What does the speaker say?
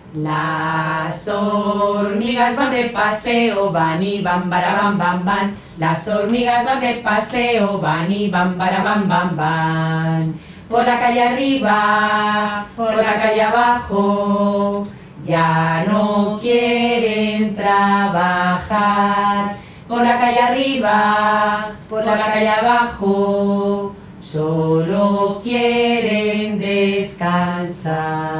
Las hormigas van de paseo, van y van, bara, van, van. Las hormigas van de paseo, van y van, bara, van, van. Por la calle arriba, por la calle abajo, ya no quieren trabajar. Por la calle arriba, por la calle abajo, solo quieren descansar.